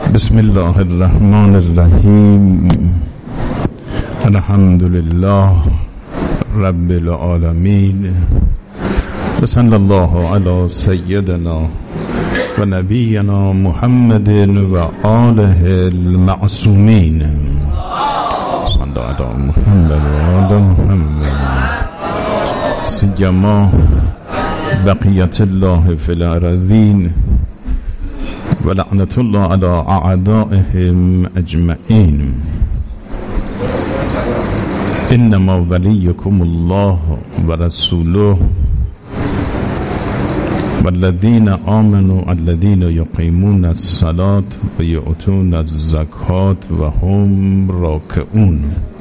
بسم الله الرحمن الرحیم. الحمد لله رب العالمین و صلی الله علی سیدنا و نبینا محمد و آله المعصومین. صلی علی محمد و آل محمد سیما بقیت الله فی الارضین و لعنت الله علی اعدائهم اجمعین. انما ولیکم الله و رسوله والذین آمنوا الذین یقیمون الصلاة و یؤتون الزکاة و هم راکعون.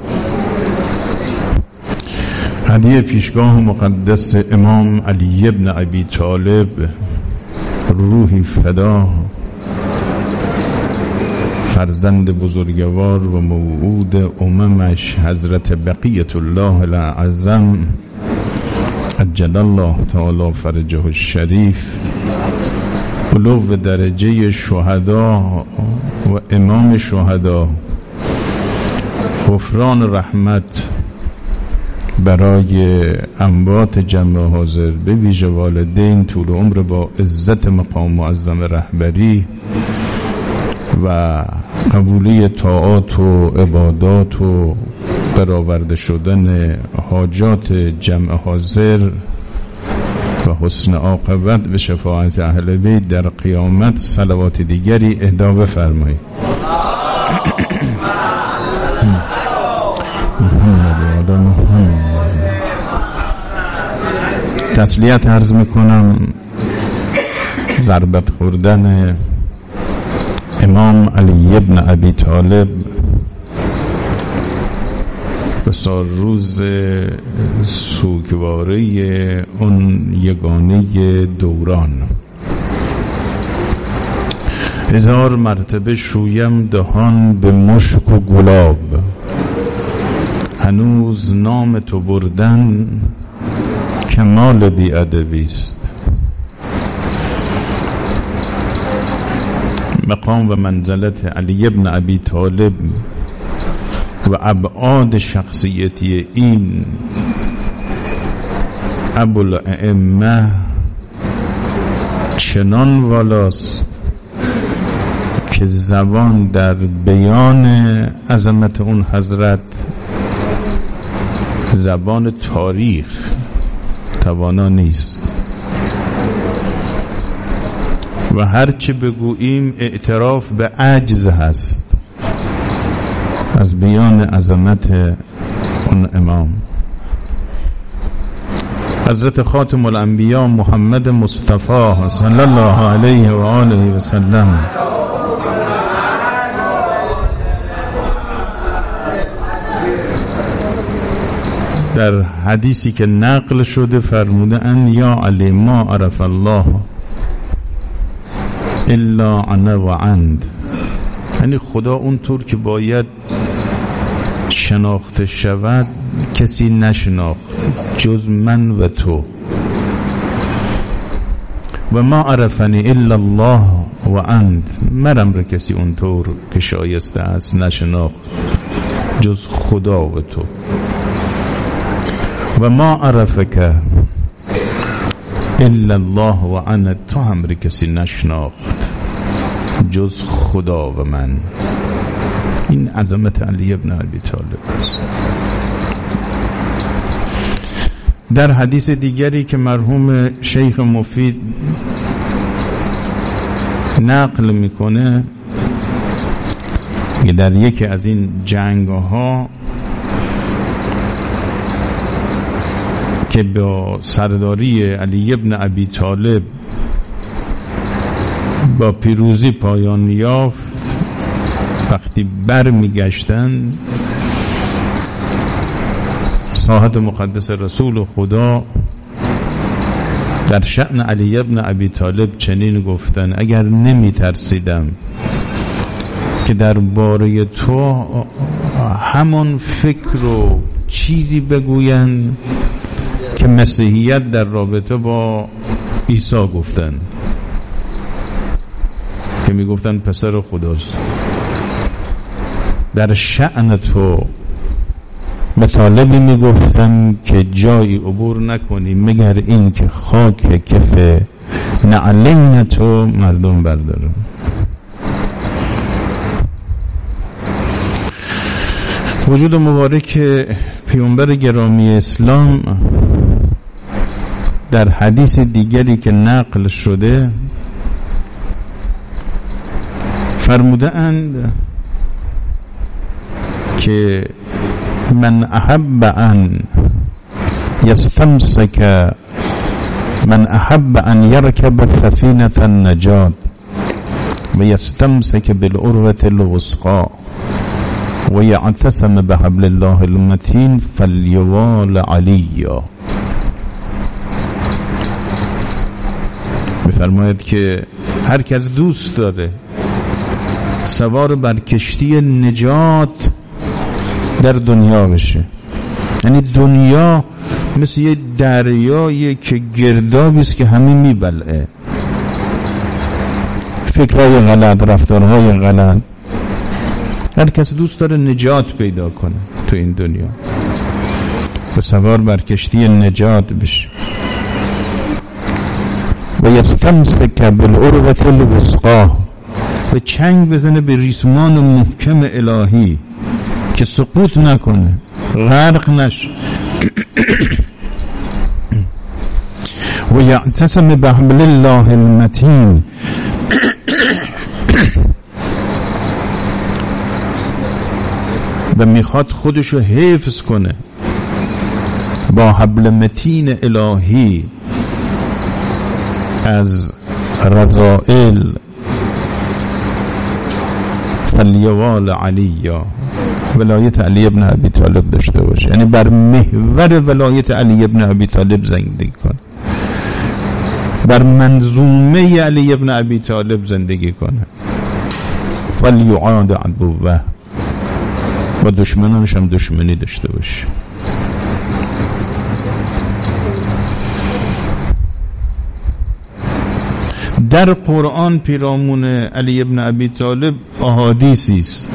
هدیه پیشگاه مقدس امام علی ابن ابی طالب روحی فدا، فرزند بزرگوار و موعود اممش حضرت بقیت الله العظم عجل الله تعالی فرجه الشریف، علو درجه شهدا و امام شهدا، غفران رحمت برای اموات جمع حاضر، به ویژه والدین، طول عمر با عزت مقام معظم رهبری و قبولی طاعات و عبادات و برآورده شدن حاجات جمع حاضر و حسن عاقبت به شفاعت اهل بیت در قیامت صلوات دیگری اهدا بفرمایید. تسلیت عرض میکنم ضربت خوردن امام علی ابن ابی طالب به روز سوگواری اون یگانه دوران. 1000 مرتبه شویم دهان به مشک و گلاب، هنوز نام تو بردن کمال بی‌ادبی است. مقام و منزلت علی ابن ابی طالب و ابعاد شخصیتی این ابوالائمه چنان والاست که زبان در بیان عظمت اون حضرت، زبان تاریخ توانا نیست و هرچی بگوییم اعتراف به عجز هست از بیان عظمت اون امام. حضرت خاتم الانبیا محمد مصطفی صلی الله علیه و آله و سلم در حدیثی که نقل شده فرموده ان یا علی ما عرف الله الا انا و انت، یعنی خدا اونطور که باید شناخته شود کسی نشناخت جز من و تو. و ما عرفنی الا الله و انت، مرم را کسی اونطور که شایسته است نشناخت جز خدا و تو. و ما عرفک الا الله و انا، تو هم را کسی نشناخت جز خدا و من. این عظمت علی ابن ابی طالب است. در حدیث دیگری که مرحوم شیخ مفید نقل میکنه که در یکی از این جنگ ها که با سرداری علی ابن ابی طالب با پیروزی پایان یافت، وقتی بر میگشتن ساحت مقدس رسول خدا در شأن علی ابن ابی طالب چنین گفتن: اگر نمی ترسیدم که درباره تو همون فکر و چیزی بگوین که مسیحیت در رابطه با عیسی گفتن، که میگفتن پسر خداست. در شأن تو به طالبی میگفتن که جایی عبور نکنی مگر این که خاک کف نعلین تو مردم بردارن. وجود مبارک پیامبر گرامی اسلام در حدیث دیگری که نقل شده فرموده اند که من احب ان یستمسک من احب ان یرکب سفینة النجات و یستمسک بالعروة الوثقی و یعتصم بحبل الله المتین فلیوال علیا. میفرماید که هر کس دوست داره سوار بر کشتی نجات در دنیا بشه، یعنی دنیا مثل یه دریایی که گردابی است که همین میبلعه، فکرهای غلط، رفتارهای غلط. هر کس دوست داره نجات پیدا کنه تو این دنیا و سوار بر کشتی نجات بشه. و یستمسک بالعروة الوثقی، و چنگ بزنه به ریسمان محکم الهی که سقوط نکنه، غرق نشه. و یعتصم بحبل الله المتین، و میخواد خودشو حفظ کنه با حبل متین الهی از رذائل. فلیوال علیا، ولایت علی ابن ابی طالب داشته باشه، یعنی بر محور ولایت علی ابن ابی طالب زندگی کنه، بر منظومه علی ابن ابی طالب زندگی کنه. فلیعاد عدوه، و دشمنانش هم دشمنی داشته باشه. در قرآن پیرامون علی ابن ابی طالب احادیثی است،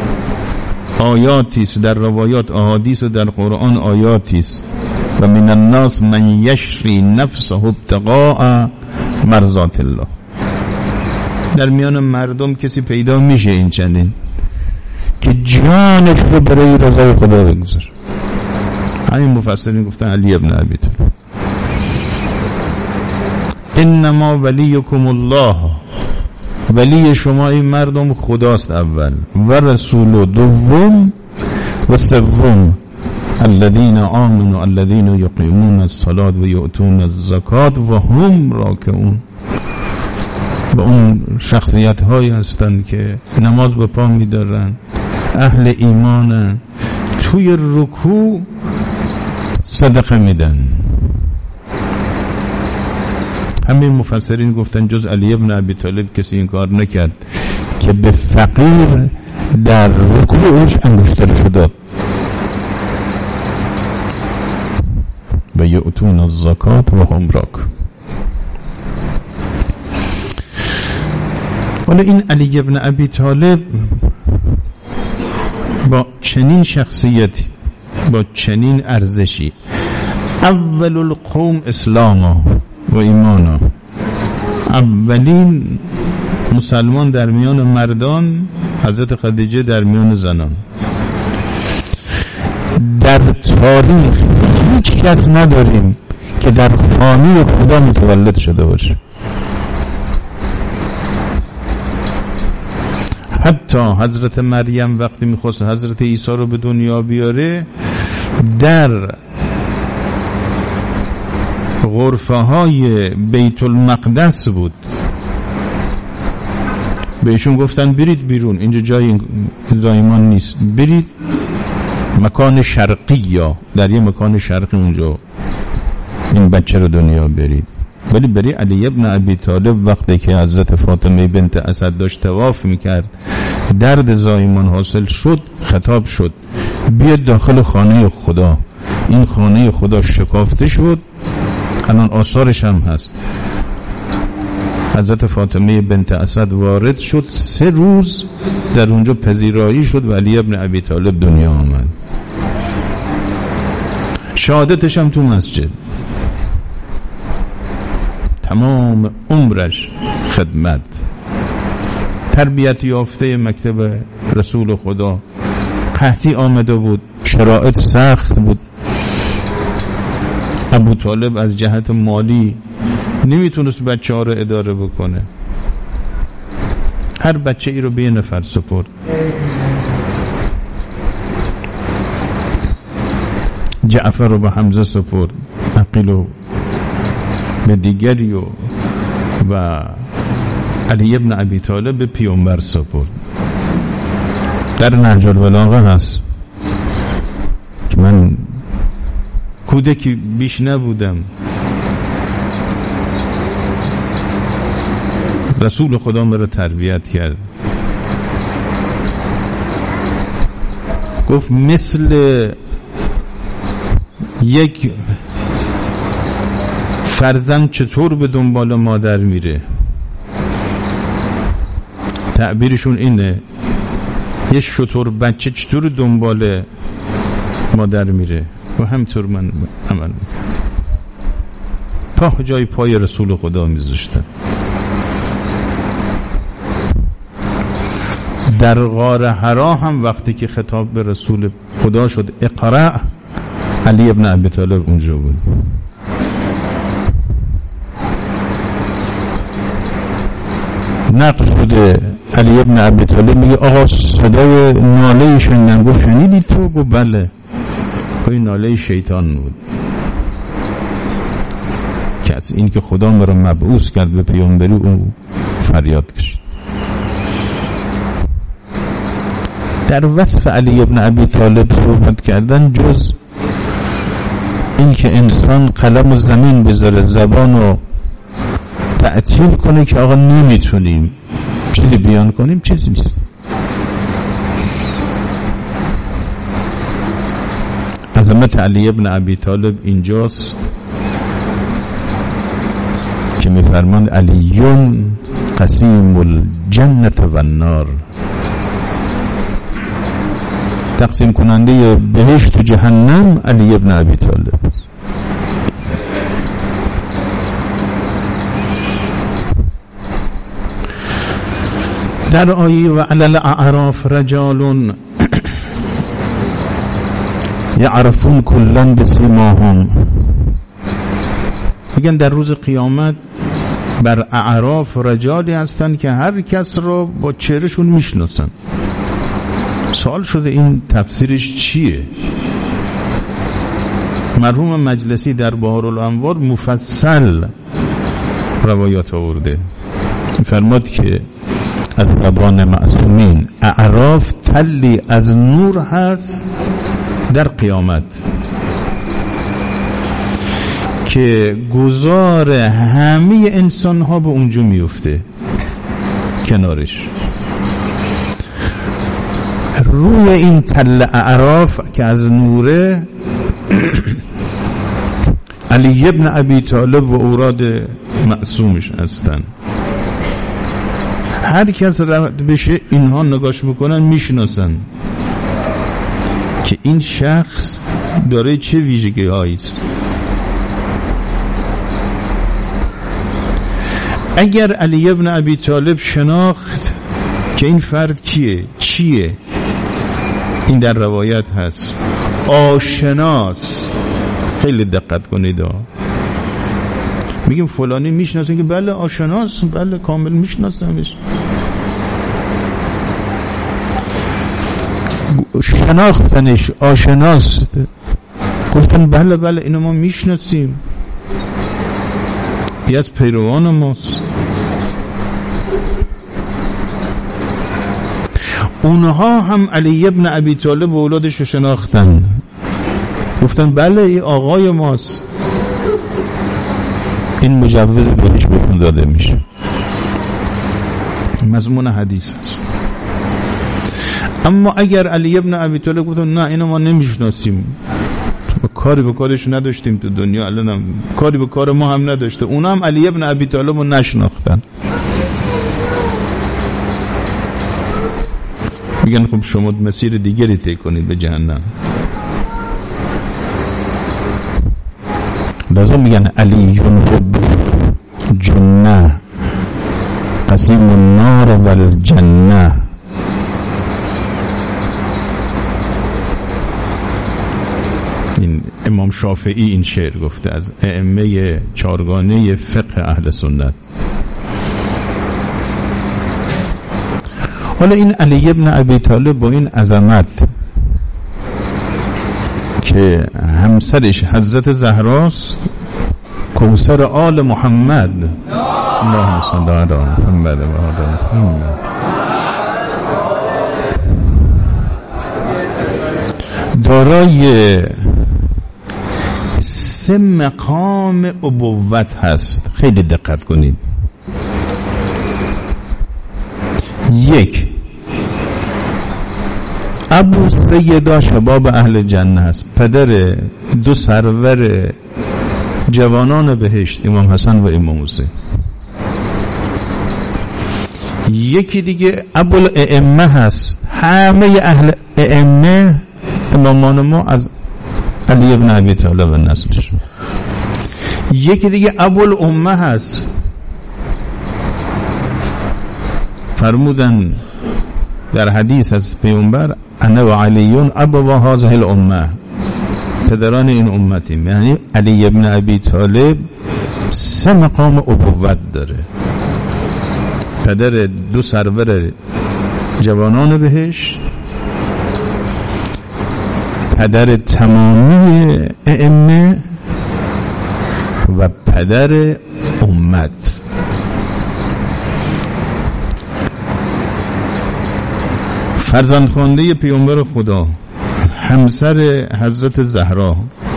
آیاتی است، در روایات احادیث و در قرآن آیاتی است. و من الناس من یشری نفسه ابتغاء مرضات الله. در میان مردم کسی پیدا میشه این چنین که جانش رو برای رضای خدا بگذاره. همین مفسرین گفتن علی ابن ابی طالب. انما ولیکم الله، ولی شما این مردم خداست اول، و رسول دوم، و سوم الذین آمنوا الذین یقیمون الصلاة و یؤتون الزکات و هم راکعون. و اون شخصیت هایی هستند که نماز به پا میدارن، اهل ایمانن، توی رکوع صدقه میدن. همین مفسرین گفتن جز علی ابن ابی طالب کسی این کار نکرد که به فقیر در رکوعش انگشترشو داد. و یؤتون الزکات و هم راکعون. حالا این علی ابن ابی طالب با چنین شخصیتی، با چنین ارزشی، اول القوم اسلاما و ایمانا، اولین مسلمان در میان مردان، حضرت خدیجه در میان زنان. در تاریخ هیچ کس نداریم که در خانه خدا متولد شده باشه. حتی حضرت مریم وقتی میخواست حضرت عیسی رو به دنیا بیاره، در غرفه های بیت المقدس بود. بهشون گفتن برید بیرون، اینجا جای زایمان نیست، برید مکان شرقی، یا در یه مکان شرقی اونجا این بچه رو دنیا برید. ولی برای علی ابن ابی طالب وقتی که حضرت فاطمه بنت اسد داشت طواف میکرد، درد زایمان حاصل شد، خطاب شد بیاد داخل خانه خدا. این خانه خدا شکافته شد، الان آثارش هم هست. حضرت فاطمه بنت اسد وارد شد، 3 روز در اونجا پذیرایی شد و علی ابن ابی طالب دنیا آمد. شهادتش هم تو مسجد، تمام عمرش خدمت، تربیت یافته مکتب رسول خدا، قحطی آمده بود، شرایط سخت بود. ابو طالب از جهت مالی نمیتونست بچه ها رو اداره بکنه، هر بچه ای رو به 1 نفر سپرد. جعفر رو به حمزه سپرد، عقیل رو به دیگری و علی ابن ابی طالب به پیامبر سپرد. در نهج البلاغه هست که من کودکی بیش نبودم، رسول خدا مرا تربیت کرد، گفت مثل یک فرزند چطور به دنبال مادر میره، تعبیرشون اینه، یه شتر بچه چطور دنبال مادر میره و همطور من عمل میکنم. پا جای پای رسول خدا میذاشتن. در غار حرا هم وقتی که خطاب به رسول خدا شد اقرأ، علی ابن ابی طالب اونجا بود. نقل شده علی ابن ابی طالب میگه آقا صدای ناله شنیدم. گفت شنیدی تو؟ گفت بله. این ناله شیطان بود که از این که خدا مرا مبعوث کرد به پیامبری او فریاد کشید. در وصف علی ابن ابی طالب صحبت کردن جز این که انسان قلم و زمین بذاره، زبان رو تعطیل کنه که آقا نمیتونیم چیزی بیان کنیم، چیزی نیست. عظمت علی ابن ابی طالب اینجاست که میفرماند علیون قسیم الجنت و النار، تقسیم کننده بهشت و جهنم علی ابن ابی طالب. در آیه و علی الاعراف رجال یعرفون کلا بسیماهم، میگن در روز قیامت بر اعراف رجالی هستن که هر کس رو با چهرهشون میشناسن. سوال شده این تفسیرش چیه؟ مرحوم مجلسی در بحار الانوار مفصل روایات آورده، فرماد که از زبان معصومین اعراف تلی از نور هست در قیامت که گذار همه انسان ها به اونجا میفته کنارش. روی این تل اعراف که از نوره علی ابن ابی طالب و اوراد معصومش هستن. هر کس رد بشه اینها نگاش بکنن میشناسن که این شخص داره چه ویژگی هایی است. اگر علی ابن ابی طالب شناخت که این فرد چیه، این در روایت هست آشناس. خیلی دقت کنید، میگیم فلانی میشناسه که بله آشناس، بله کامل میشناسمش. شناختنش آشناس، گفتن بله بله اینو ما میشناسیم، یه از پیروان ماست. اونها هم علی ابن ابی طالب و اولادش رو شناختن، گفتن بله این آقای ماست، این مجوز بهش بهتون داده میشه. مضمون حدیث است. اما اگر علی ابن ابی طالب گفتن نه اینو ما نمیشناسیم، کاری به کارش نداشتیم تو دنیا، الانم کاری به کار ما هم نداشته. اونا هم علی ابن ابی طالب رو نشناختن. میگن خب شما مسیر دیگری طی کنید به جهنم. لازم میگن علی حب جنه قسیم النار و الجنه. این امام شافعی این شعر گفته از ائمه چارگانه فقه اهل سنت. حالا این علی ابن ابی طالب با این عظمت که همسرش حضرت زهراست، کوثر آل محمد، اللهم صل علی محمد و آل محمد، دارای 3 مقام ابوت هست. خیلی دقت کنید. 1 ابو سیدا شباب اهل جنه هست، پدر 2 سرور جوانان بهشت، امام حسن و امام حسین. یکی دیگه ابو الائمه هست، همه اهل ائمه امامان ما از علی ابن ابی طالب نسلش. یکی دیگه ابو الامه هست، فرمودن در حدیث از پیامبر انا و علیون ابوا هذه الامه، پدران این امتیم. یعنی علی ابن ابی طالب 3 مقام ابوت داره، پدر 2 سرور جوانان بهشت، پدر تمامی ائمه و پدر امت. فرزند خوانده پیامبر خدا، همسر حضرت زهرا،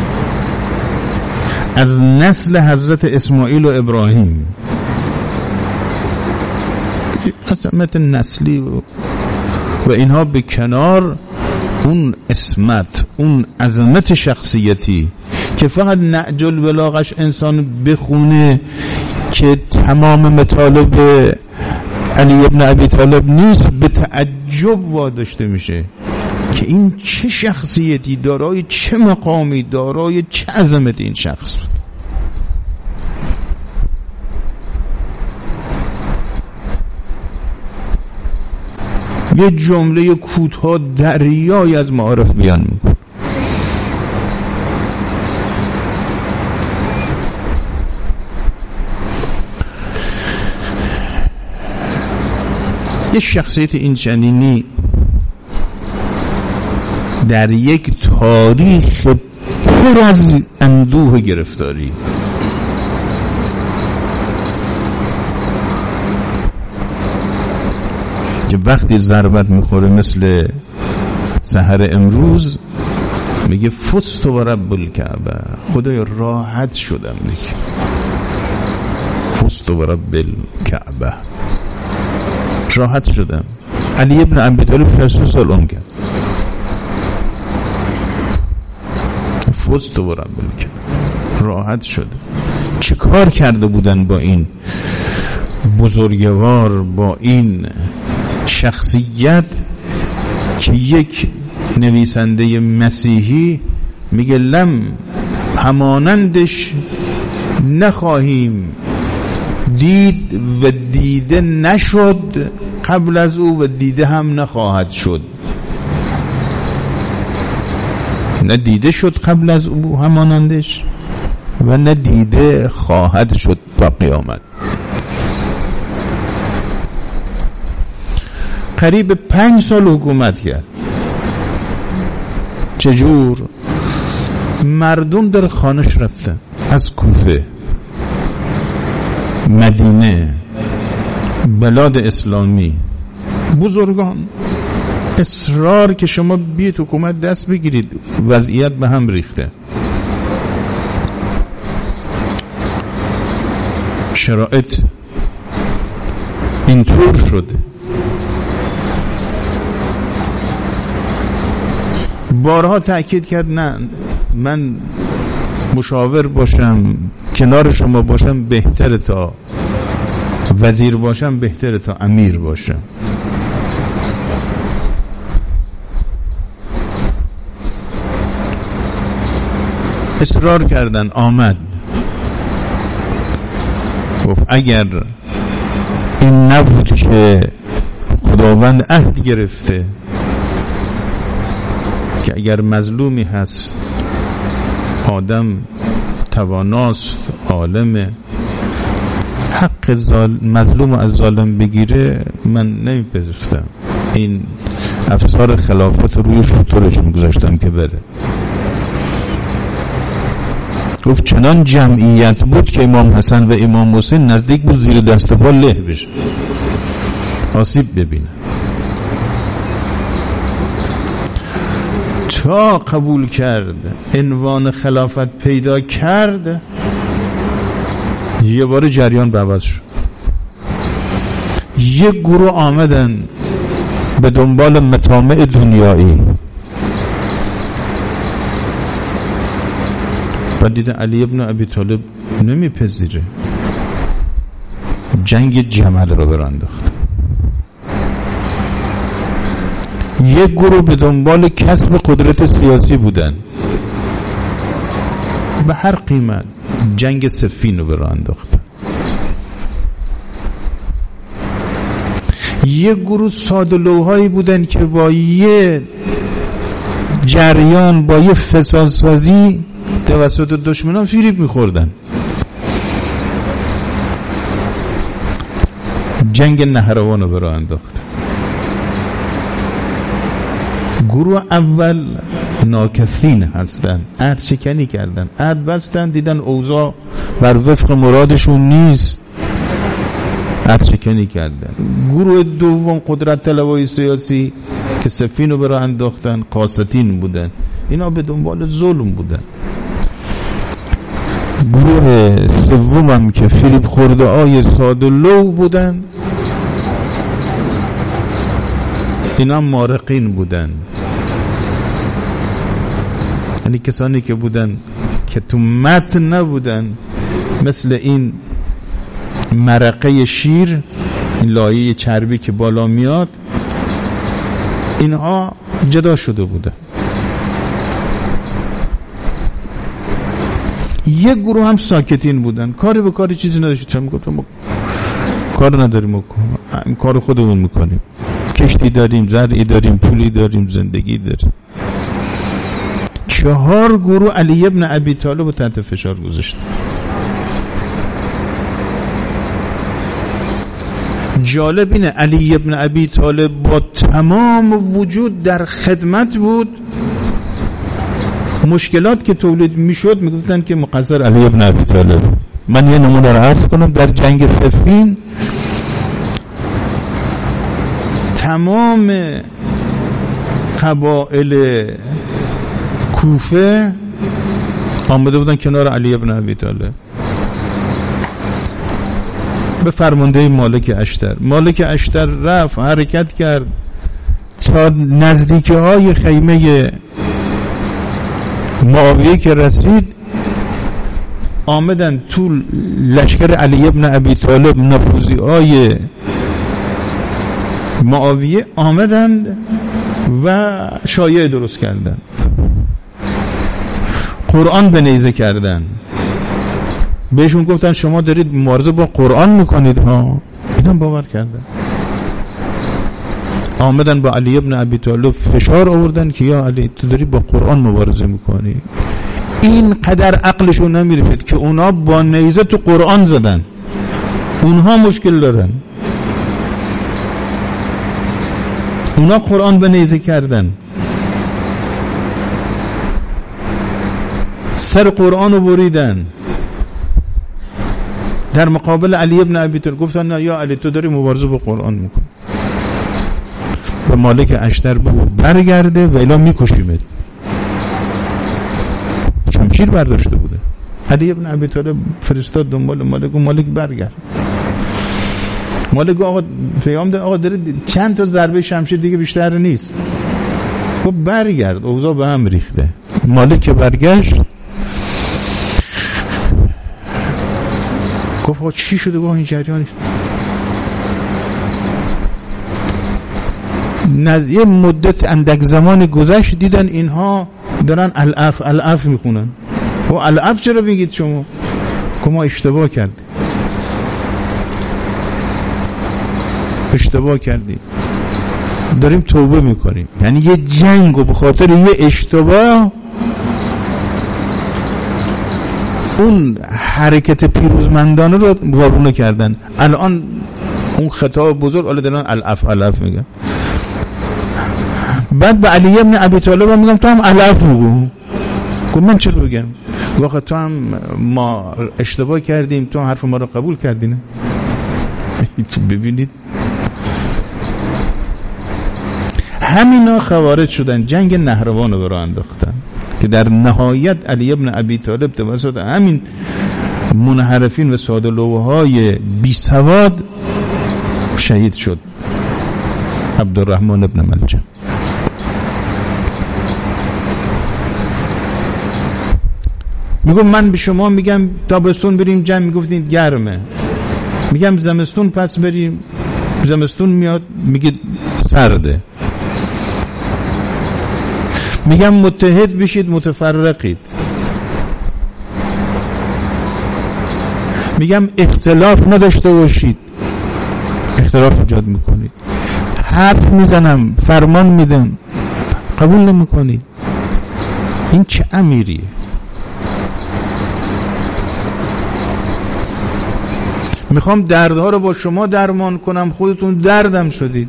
از نسل حضرت اسماعیل و ابراهیم، عظمت نسلی و اینها به کنار اون اسمت، اون عظمت شخصیتی که فقط نهج البلاغش انسان بخونه که تمام مطالب علی ابن ابی طالب نیست، به تعجب واداشته میشه که این چه شخصیتی دارای، چه مقامی دارای، چه عظمتی این شخص بود. یه جمله کوتاه دریای از معارف بیان میکنه. یه شخصیت این چنینی در یک تاریخ پر از اندوه گرفتاری، که وقتی ضربت میخوره مثل سحر امروز میگه فزت و رب الکعبه، خدایا راحت شدم دیگه، فزت و رب الکعبه، راحت شدم. علی ابن ابی طالب 62 سال عمر کرد، فزت و رب الکعبه، راحت شده. چه کار کرده بودن با این بزرگوار، با این شخصیت که یک نویسنده مسیحی میگه لم همانندش نخواهیم دید و دیده نشد قبل از او و دیده هم نخواهد شد. نه دیده شد قبل از او همانندش و نه دیده خواهد شد تا قیامت. قریب 5 سال حکومت کرد. چجور؟ مردم در خانش رفتن، از کوفه، مدینه، بلاد اسلامی، بزرگان اصرار که شما بیاید حکومت دست بگیرید، وضعیت به هم ریخته، شرایط اینطور شده. بارها تأکید کرد نه، من مشاور باشم، کنار شما باشم بهتره تا وزیر باشم، بهتره تا امیر باشم. اصرار کردن، آمد گفت اگر این نبود که خداوند عهد گرفته که اگر مظلومی هست آدم تواناست، عالمه، حق مظلوم از ظالم بگیره، من نمیپذیرفتم. این افسار خلافت روی شطورشون گذاشتم که بره. گفت چنان جمعیت بود که امام حسن و امام حسین نزدیک بود زیر دست پا له بشه، آسیب ببینه. تا قبول کرد، عنوان خلافت پیدا کرد، یه بار جریان به عوض شد. یه گروه آمدن به دنبال مطامع دنیایی و دیدن علی ابن ابی طالب نمیپذیره، جنگ جمل رو برانداخت. یک گروه به دنبال کسب قدرت سیاسی بودن، به هر قیمت جنگ صفین رو برانداخت. یک گروه ساده‌لوحایی بودن که با یه جریان، با یه فسادسازی توسط دشمنان فریب میخوردن. جنگ نهروان رو برای انداخت. گروه اول ناکثین هستن، عهد شکنی کردن، عهد بستن، دیدن اوضاع بر وفق مرادشون نیست، عهد شکنی کردن. گروه دوم قدرت طلبای سیاسی که صفین رو برای انداختن، قاستین بودن، اینا به دنبال ظلم بودن. گروه سوم هم که فریب خورده آی ساده لو بودن، اینا مارقین بودن، یعنی کسانی که بودن که تو متن نبودن، مثل این مرقه شیر، این لایه چربی که بالا میاد، اینها جدا شده بودن. یک گروه هم ساکتین بودن، کاری به کاری چیزی نداشتن، میگفتن ما کار نداریم، کار خودمون میکنیم، کشتی داریم، زرعی داریم، پولی داریم، زندگی داریم. 4 گروه علی ابن ابی طالب رو تحت فشار گذاشت. جالب اینه علی ابن ابی طالب با تمام وجود در خدمت بود. مشکلات که تولید میشد میگفتن که مقصر علی ابن ابی طالب. من یه نمونه رو عرض کنم. در جنگ صفین تمام قبائل کوفه آمده بودن کنار علی ابن ابی طالب به فرمانده مالک اشتر. مالک اشتر رفت حرکت کرد تا نزدیکی های خیمه معاویه که رسید، آمدن تو لشکر علی ابن ابی طالب، نفوذی های معاویه آمدند و شایعه درست کردن، قرآن به نیزه کردن. بهشون گفتن شما دارید مبارزه با قرآن میکنید ها. اینا باور کردن، آمدن با علی ابن ابی طالب فشار آوردن که یا علی تو داری با قرآن مبارزه میکنی. این قدر عقلشون نمیرسید که اونا با نیزه تو قرآن زدن، اونها مشکل دارن، اونا قرآن به نیزه کردن، سر قرآن رو بریدن. در مقابل علی ابن ابی طالب گفتن نه یا علی تو داری مبارزه با قرآن میکنی. و مالک اشتر برگرده و الا میکشیمت. شمشیر برداشته بوده. علی ابن ابی طالب فرستاد دنبال مالک و مالک برگرد. مالک آقا پیام ده آقا داره چند تا ضربه شمشیر دیگه بیشتر نیست. خب برگرد، اوضاع به هم ریخته. مالک برگشت گفت چی شده با این جریان؟ یه مدت اندک زمان گذشت دیدن اینها دارن الاف میخونن. و الاف چرا میگید شما؟ که ما اشتباه کردیم، داریم توبه میکنیم. یعنی یه جنگ و به خاطر یه اشتباه اون حرکت پیروزمندانه رو وارونه کردن. الان اون خطاب بزرگ حالا دارن الاف میگن. بعد به علی ابن ابی طالب میگم تو هم الاف بگو. گفت من چرا بگم؟ گفت تو هم ما اشتباه کردیم، تو هم حرف ما رو قبول کردی نه؟ ببینید همینا خوارج شدن، جنگ نهروان رو برای انداختن که در نهایت علی ابن ابی طالب توسط همین منحرفین و ساده‌لوح‌های بی سواد شهید شد. عبدالرحمن ابن ملجم. میگم من به شما میگم تابستون بریم جنگ، میگفتین گرمه. میگم زمستون پس بریم، زمستون میاد میگید سرده. میگم متحد بشید متفرقید. میگم اختلاف نداشته باشید، اختلاف ایجاد میکنید. حرف میزنم، فرمان میدم، قبول نمیکنید. این چه امیریه؟ میخوام دردها رو با شما درمان کنم، خودتون دردم شدید.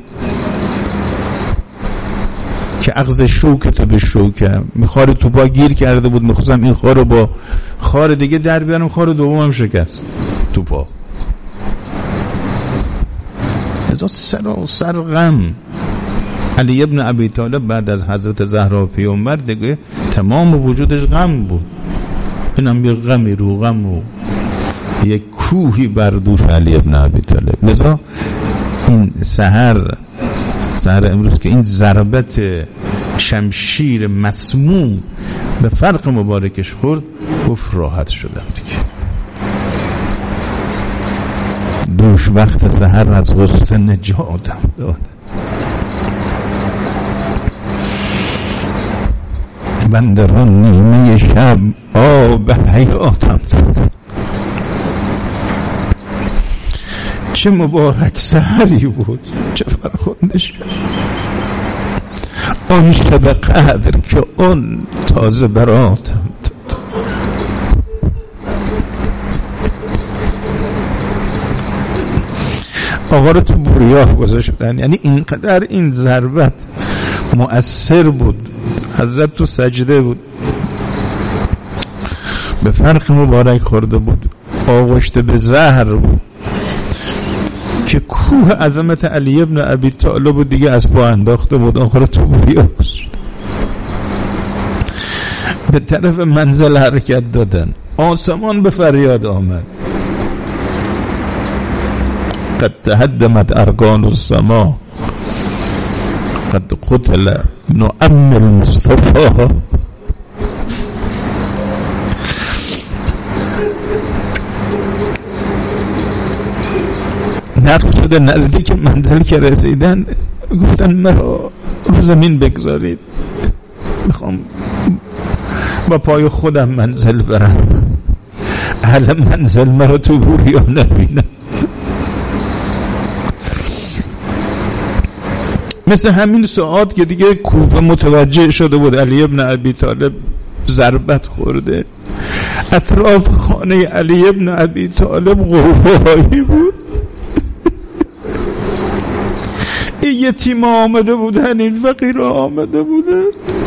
که اغز شوکتو به شوکه، خار تو پا گیر کرده بود، میخواستم این خار رو با خار دیگه در بیارم، خار دومم شکست تو پا. ازا سر غم. علی ابن ابی طالب بعد از حضرت زهرا پیامبر دیگه تمام وجودش غم بود. اینم یه غمی رو غم و یک کوهی بر دوش علی ابن ابی طالب. لذا این سحر امروز که این ضربت شمشیر مسموم به فرق مبارکش خورد، گفت راحت شدم دیگه. دوش وقت سحر از غصه نجاتم داد، بندران نیمه شب آب حیاتم داد. چه مبارک سحری بود، چه فرخندش آن شب قدر که اون تازه براتم داد. آقا رو تو بریاه گذاشتن. یعنی اینقدر این ضربت مؤثر بود. حضرت تو سجده بود، به فرق مبارک خورده بود، آغشته به زهر بود که کوه عظمت علی ابن ابی طالب دیگه از پا انداخته بود. آخر تو بریاه گذاشت. به طرف منزل حرکت دادن. آسمان به فریاد آمد. قد تهدمت ارکان السما، قد قتل ابن عم المصطفى. نقل شده نزدیک منزل که رسیدن گفتن مرا رو زمین بگذارید، میخوام با پای خودم منزل برم، اهل منزل مرا تو بوریا نبینم. مثل همین ساعت که دیگه کوفه متوجه شده بود علی ابن ابی طالب ضربت خورده، اطراف خانه علی ابن ابی طالب غوغایی بود. این یتیم آمده بودن، این فقیر آمده بودن،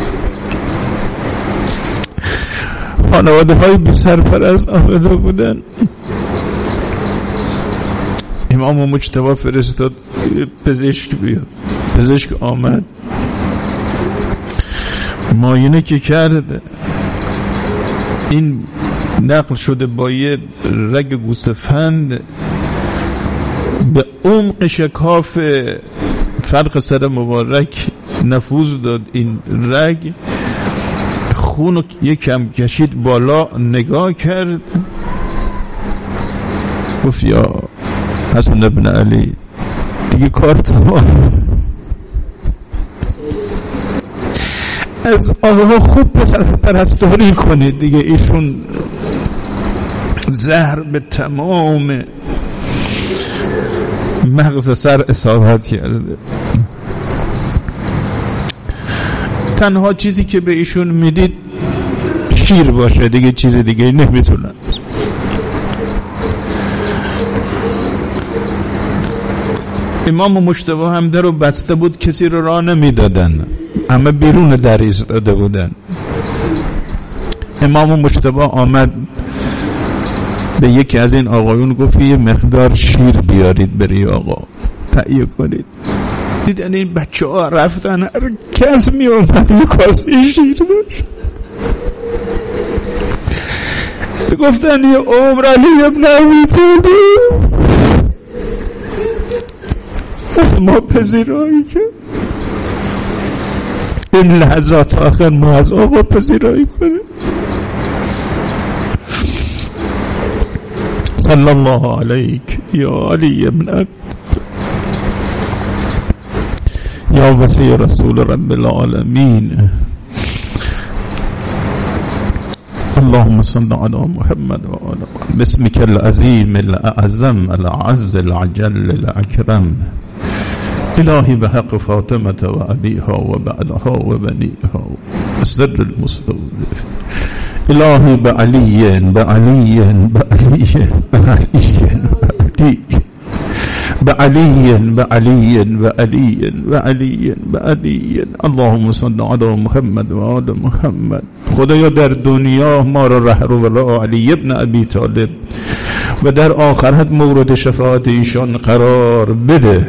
خانواده های بی سرپرست آمده بودن. امام مجتبی فرستاد پزشک بیاد. پزشک آمد، معاینه که کرد، این نقل شده با یه رگ گوسفند به عمق شکاف فرق سر مبارک نفوذ داد. این رگ خونو یکم کشید بالا، نگاه کرد، گفت یا حسن ابن علی دیگه کار تمام، از آقا خوب پرستاری کنید دیگه، ایشون زهر به تمام مغز سر اصابت کرده. تنها چیزی که به ایشون میدید شیر باشه دیگه، چیز دیگه نمیتونن. امام مجتبی هم در رو بسته بود، کسی رو راه نمیدادن، همه بیرون در ایستاده بودن. امام مجتبی آمد به یکی از این آقایون گفت یه مقدار شیر بیارید بری آقا تهیه کنید. دیدن این بچه ها رفتن، هر کس می اومد یه کاسه شیر باشه. گفتن یه عمر علی ابن ابی طالب از ما پذیرایی کرد، این لحظات آخر ما از آقا پذیرایی کنیم. صلی الله علیک یا علی ابن ابی یا وصی رسول رب العالمین. اللهم صل على محمد و آل محمد باسمك العظیم الاعظم الاعز العجل الاکرم. الهی بحق فاطمه و ابیها و بعدها و بنیها و سر المستودع. الهی بعلی بعلی بعلی بعلی بعلی بعلی بعلی بعلی. اللهم صل علی محمد و آل محمد. خدایا در دنیا ما را رهرو علی ابن ابی طالب و در آخرت مورد شفاعت ایشان قرار بده.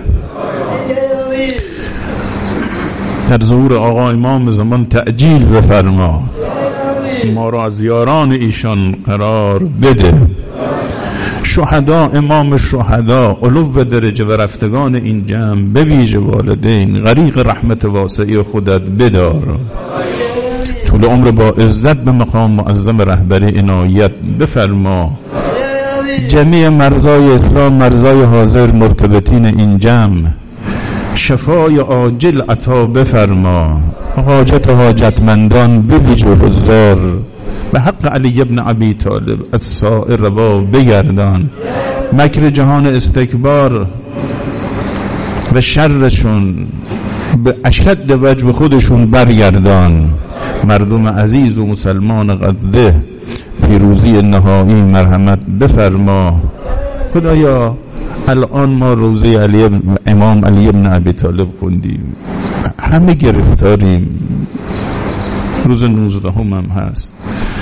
در ظهور آقا امام زمان تعجیل بفرما، ما را از یاران ایشان قرار بده. شهدا، امام شهدا، علو درجه و رفتگان این جمع، به ویژه والدین، غریق رحمت واسعی خودت بدار. طول عمر با عزت به مقام معظم رهبری عنایت بفرما. جمیع مرزای اسلام، مرزای حاضر مرتبطین این جمع، شفای عاجل عطا بفرما. حاجت حاجتمندان ببیج و حضار به حق علی ابن ابی طالب از سائر روا بگردان. مکر جهان استکبار و شرشون به اشد وجه به خودشون برگردان. مردم عزیز و مسلمان غزه پیروزی نهایی مرحمت بفرما. خدایا الان ما روزه امام علی ابن ابی طالب خوندیم، همه گرفتاریم، روز 19 هم هست،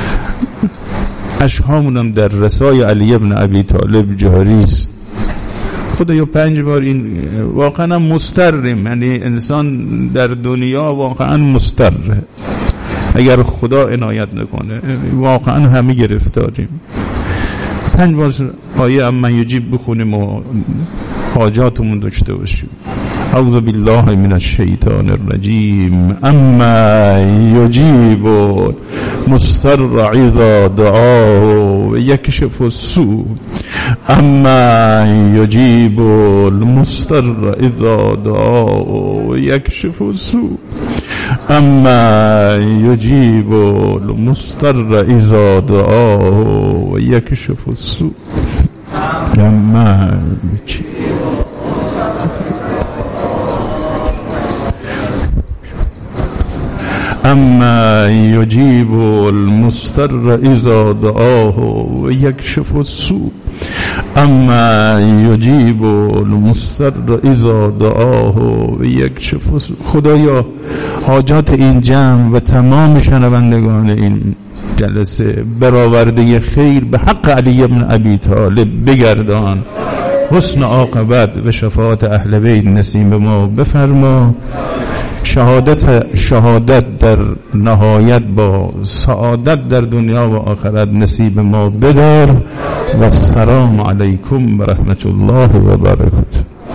اشهامونم در رسای علی ابن ابی طالب جاری است. خدایا 5 بار این واقعا مضطریم، یعنی انسان در دنیا واقعا مضطره، اگر خدا عنایت نکنه واقعا همه گرفتاریم. 5 بار آیه اما یجیب بخونیم و حاجاتمون داشته باشیم. اعوذ بالله من الشیطان الرجیم. اما یجیب مضطر اذا دعاه و یکشف السوء. اما یجیب المضطر اذا دعاه و یکشف السوء. اما یجیب المضطر اذا دعاه و یکشف السوء. اما اما یجیب المضطر اذا دعاه و یکشف السوء. اما یجیب المضطر اذا دعاه و یکشف السوء. خدایا حاجات این جمع و تمام شنوندگان این جلسه برآورده خیر به حق علی ابن ابی طالب بگردان. حسن عاقبت و شفاعت اهل بیت نصیب ما بفرما. شهادت در نهایت با سعادت در دنیا و آخرت نصیب ما بدار. و السلام علیکم و رحمت الله و برکاته.